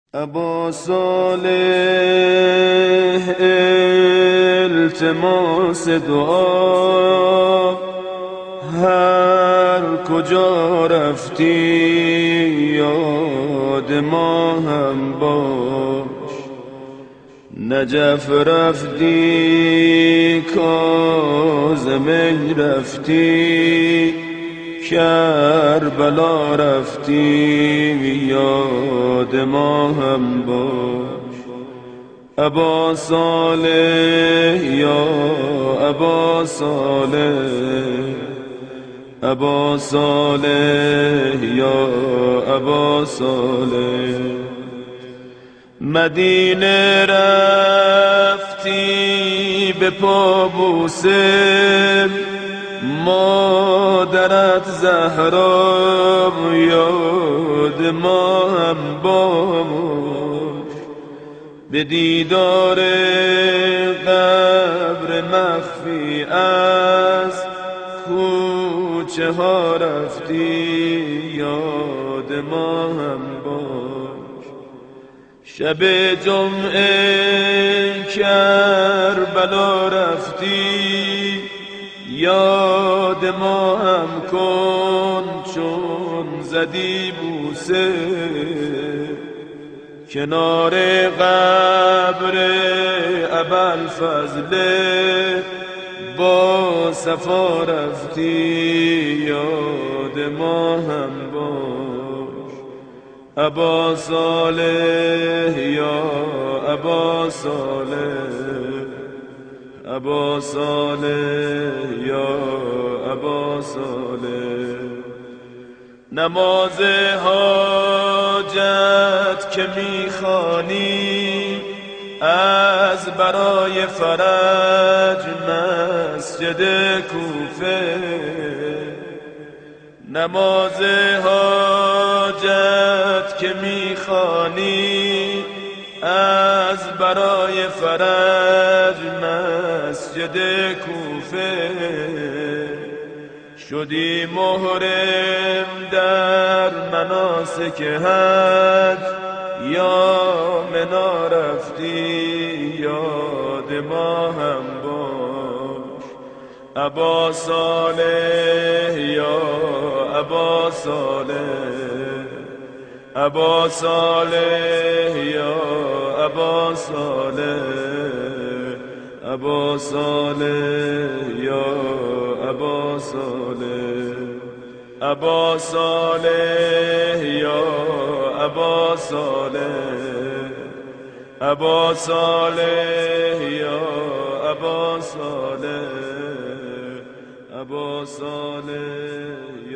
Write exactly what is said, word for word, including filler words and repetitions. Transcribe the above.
ابا صالح التماس دعا، هر کجا رفتی یاد ما هم باش. نجف رفتی کاظمی رفتی، کربلا رفتی یاد ما هم باش. ابا صالح یا ابا صالح، ابا صالح یا ابا صالح. مدینه رفتی به پا بوسه، مادرت زهرا یاد ما هم باش. به دیدار قبر مخفی از کوچه ها رفتی یاد ما هم باش. شب جمعه کربلا رفتی، یاد ما هم کن چون زدی بوسه. کنار قبر ابوالفضل با صفا رفتی یاد ما هم باش. ابا صالح یا ابا صالح، ابا صالح یا ابا صالح. نماز حاجت که میخوانی از برای فرج مسجد کوفه. نماز حاجت که میخوانی از برای فرج مسجد کوفه. شدی محرم در مناسک حج، یا منا رفتی یاد ما هم باش. ابا صالح یا ابا صالح، ابا صالح یا ابا صالح، ابا صالح یا ابا صالح. ابا صالح یا ابا صالح، ابا صالح یا ابا صالح، ابا صالح.